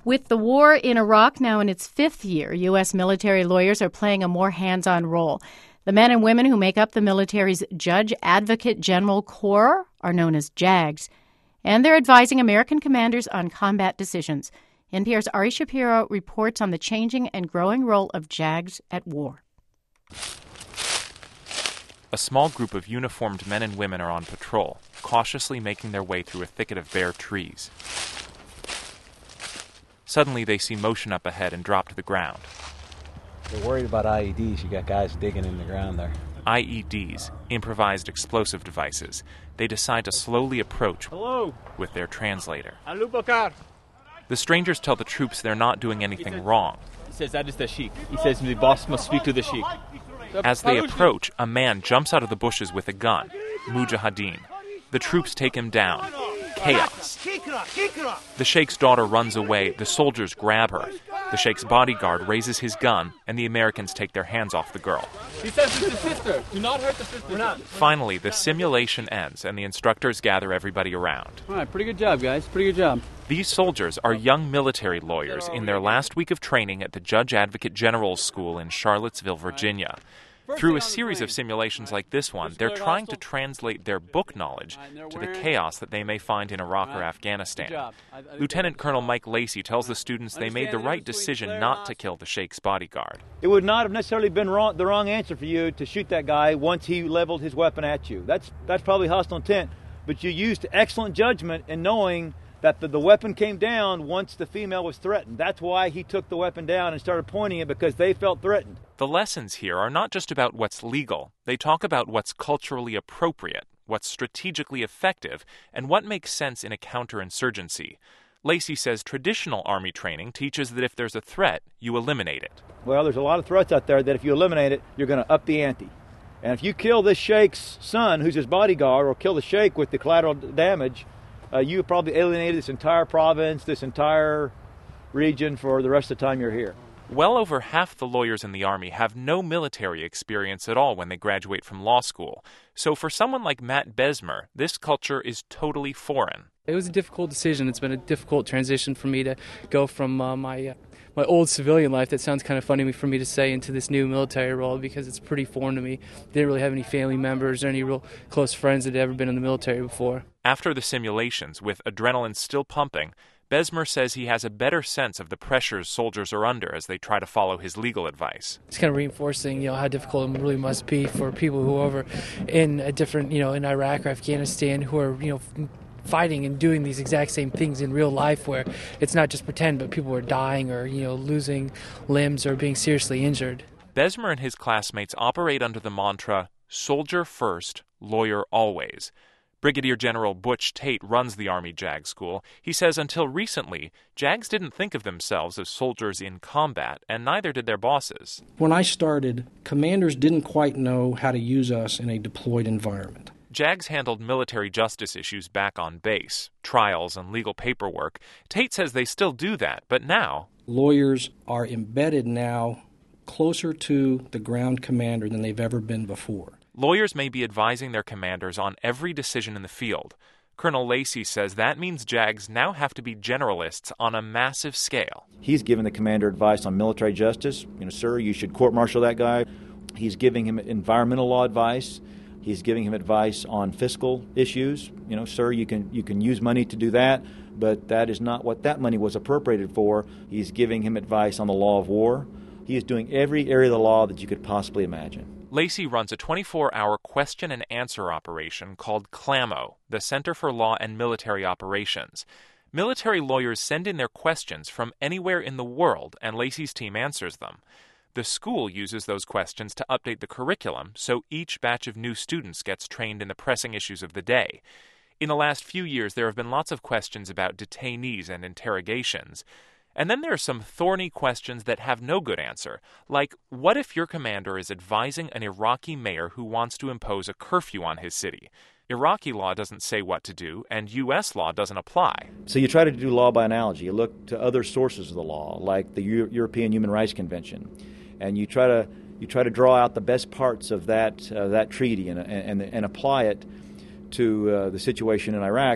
With the war in Iraq now in its fifth year, U.S. military lawyers are playing a more hands-on role. The men and women who make up the military's Judge Advocate General Corps are known as JAGs, and they're advising American commanders on combat decisions. NPR's Ari Shapiro reports on the changing and growing role of JAGs at war. A small group of uniformed men and women are on patrol, cautiously making their way through a thicket of bare trees. Suddenly, they see motion up ahead and drop to the ground. They're worried about IEDs. You got guys digging in the ground there. IEDs, improvised explosive devices. They decide to slowly approach with their translator. The strangers tell the troops they're not doing anything wrong. He says that is the sheikh. He says the boss must speak to the sheikh. As they approach, a man jumps out of the bushes with a gun. Mujahideen. The troops take him down. Chaos. The sheikh's daughter runs away. The soldiers grab her. The sheikh's bodyguard raises his gun, and the Americans take their hands off the girl. He says it's the sister. Do not hurt the sister. Finally, the simulation ends, and the instructors gather everybody around. All right, pretty good job, guys. Pretty good job. These soldiers are young military lawyers in their last week of training at the Judge Advocate General School in Charlottesville, Virginia. Through a series of simulations like this one, they're trying to translate their book knowledge to the chaos that they may find in Iraq or Afghanistan. Lieutenant Colonel Mike Lacey tells the students they made the right decision not to kill the sheikh's bodyguard. It would not have necessarily been the wrong answer for you to shoot that guy once he leveled his weapon at you. That's probably hostile intent, but you used excellent judgment in knowing that the weapon came down once the female was threatened. That's why he took the weapon down and started pointing it, because they felt threatened. The lessons here are not just about what's legal. They talk about what's culturally appropriate, what's strategically effective, and what makes sense in a counterinsurgency. Lacey says traditional Army training teaches that if there's a threat, you eliminate it. Well, there's a lot of threats out there that if you eliminate it, you're going to up the ante. And if you kill this sheikh's son, who's his bodyguard, or kill the sheikh with the collateral damage, you probably alienated this entire province, this entire region for the rest of the time you're here. Well over half the lawyers in the Army have no military experience at all when they graduate from law school. So for someone like Matt Besmer, this culture is totally foreign. It was a difficult decision. It's been a difficult transition for me to go from my old civilian life, that sounds kind of funny for me to say, into this new military role, because it's pretty foreign to me. Didn't really have any family members or any real close friends that had ever been in the military before. After the simulations, with adrenaline still pumping, Besmer says he has a better sense of the pressures soldiers are under as they try to follow his legal advice. It's kind of reinforcing, how difficult it really must be for people who are over in a different, in Iraq or Afghanistan, who are, fighting and doing these exact same things in real life, where it's not just pretend, but people are dying or, losing limbs or being seriously injured. Besmer and his classmates operate under the mantra, soldier first, lawyer always. Brigadier General Butch Tate runs the Army JAG School. He says until recently, JAGs didn't think of themselves as soldiers in combat, and neither did their bosses. When I started, commanders didn't quite know how to use us in a deployed environment. JAGs handled military justice issues back on base, trials and legal paperwork. Tate says they still do that, but now lawyers are embedded now closer to the ground commander than they've ever been before. Lawyers may be advising their commanders on every decision in the field. Colonel Lacey says that means JAGs now have to be generalists on a massive scale. He's giving the commander advice on military justice. Sir, you should court-martial that guy. He's giving him environmental law advice. He's giving him advice on fiscal issues. Sir, you can use money to do that, but that is not what that money was appropriated for. He's giving him advice on the law of war. He is doing every area of the law that you could possibly imagine. Lacey runs a 24-hour question and answer operation called CLAMO, the Center for Law and Military Operations. Military lawyers send in their questions from anywhere in the world, and Lacey's team answers them. The school uses those questions to update the curriculum, so each batch of new students gets trained in the pressing issues of the day. In the last few years, there have been lots of questions about detainees and interrogations. And then there are some thorny questions that have no good answer, like, what if your commander is advising an Iraqi mayor who wants to impose a curfew on his city? Iraqi law doesn't say what to do, and U.S. law doesn't apply. So you try to do law by analogy. You look to other sources of the law, like the European Human Rights Convention, and you try to draw out the best parts of that treaty and apply it to the situation in Iraq.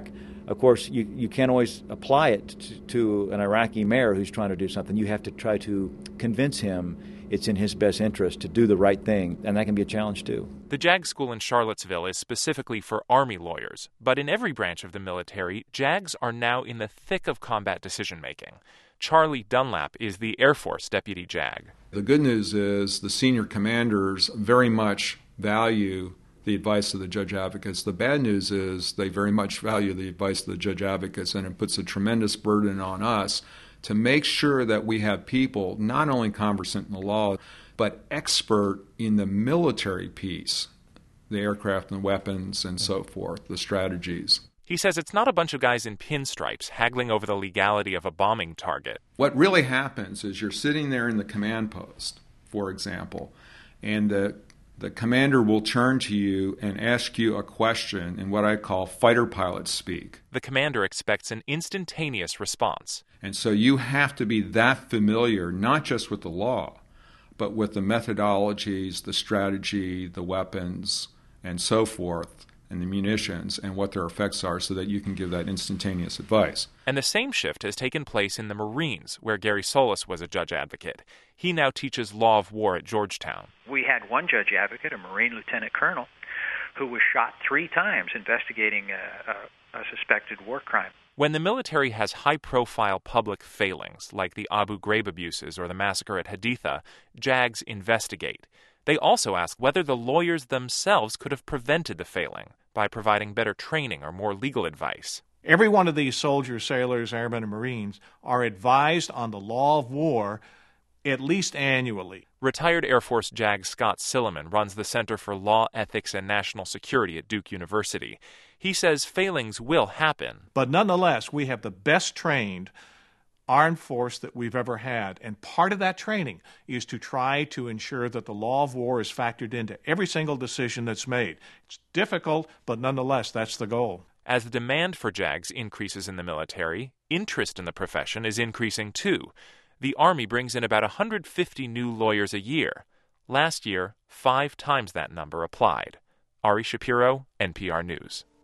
Of course, you can't always apply it to an Iraqi mayor who's trying to do something. You have to try to convince him it's in his best interest to do the right thing, and that can be a challenge too. The JAG school in Charlottesville is specifically for Army lawyers, but in every branch of the military, JAGs are now in the thick of combat decision-making. Charlie Dunlap is the Air Force deputy JAG. The good news is the senior commanders very much value the advice of the judge advocates. The bad news is they very much value the advice of the judge advocates, and it puts a tremendous burden on us to make sure that we have people not only conversant in the law, but expert in the military piece, the aircraft and weapons and so forth, the strategies. He says it's not a bunch of guys in pinstripes haggling over the legality of a bombing target. What really happens is you're sitting there in the command post, for example, and the commander will turn to you and ask you a question in what I call fighter pilot speak. The commander expects an instantaneous response. And so you have to be that familiar, not just with the law, but with the methodologies, the strategy, the weapons, and so forth, and the munitions, and what their effects are so that you can give that instantaneous advice. And the same shift has taken place in the Marines, where Gary Solis was a judge advocate. He now teaches law of war at Georgetown. We had one judge advocate, a Marine lieutenant colonel, who was shot 3 times investigating a suspected war crime. When the military has high-profile public failings, like the Abu Ghraib abuses or the massacre at Haditha, JAGs investigate. They also ask whether the lawyers themselves could have prevented the failing by providing better training or more legal advice. Every one of these soldiers, sailors, airmen, and Marines are advised on the law of war at least annually. Retired Air Force JAG Scott Silliman runs the Center for Law, Ethics, and National Security at Duke University. He says failings will happen. But nonetheless, we have the best trained armed force that we've ever had. And part of that training is to try to ensure that the law of war is factored into every single decision that's made. It's difficult, but nonetheless, that's the goal. As the demand for JAGs increases in the military, interest in the profession is increasing too. The Army brings in about 150 new lawyers a year. Last year, 5 times that number applied. Ari Shapiro, NPR News.